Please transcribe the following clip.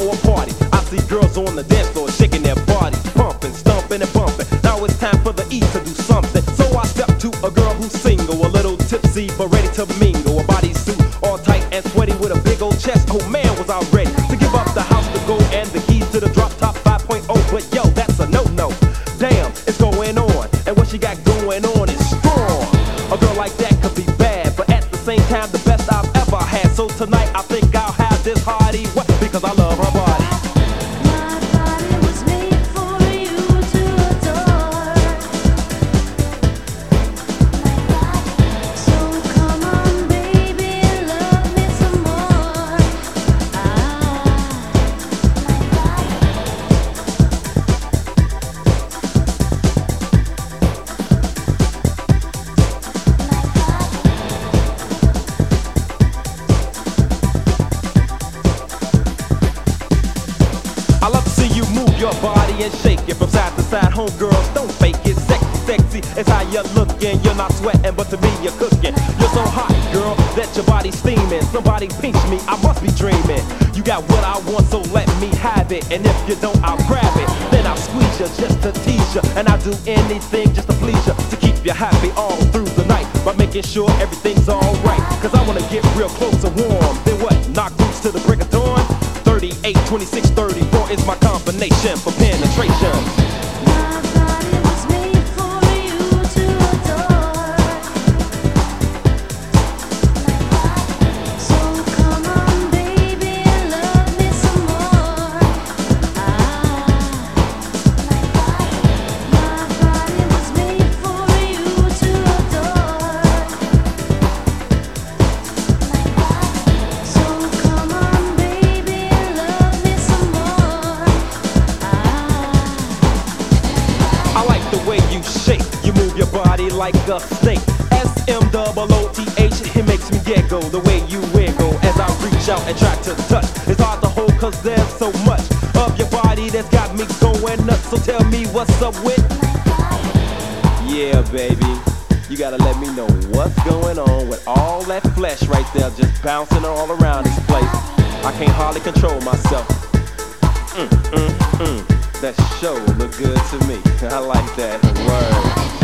or a party, I see girls on the dance floor shaking their bodies, pumping, stumping and bumping. Now it's time for the E to do something. So I step to a girl who's single, a little tipsy but ready to mingle. A bodysuit all tight and sweaty with a big old chest. Oh man, was I ready to give up the house to go and the keys to the drop top 5.0. But yo, that's a no-no. Damn, it's going on, and what she got going on is strong. A girl like that could be bad, but at the same time the best I've ever had. So tonight I think I'll have this hardy because I love her body. I love to see you move your body and shake it from side to side. Homegirls, don't fake it. Sexy, sexy is how you're looking. You're not sweating, but to me you're cooking. You're so hot, girl, that your body's steaming. Somebody pinch me, I must be dreaming. You got what I want, so let me have it. And if you don't, I'll grab it. Then I'll squeeze you just to tease you. And I'll do anything just to please you, to keep you happy all through the night, by making sure everything's alright. Cause I wanna get real close and warm. Then what? Knock loose to the break of dawn? 38, 26, 34 is my combination for penetration. Shake, you move your body like a snake. SMOOTH, it makes me giggle. The way you wiggle as I reach out and try to touch. It's hard to hold cause there's so much of your body that's got me going nuts. So tell me what's up with. Yeah, baby, you gotta let me know what's going on with all that flesh right there just bouncing all around this place. I can't hardly control myself. That show look good to me. I like that word.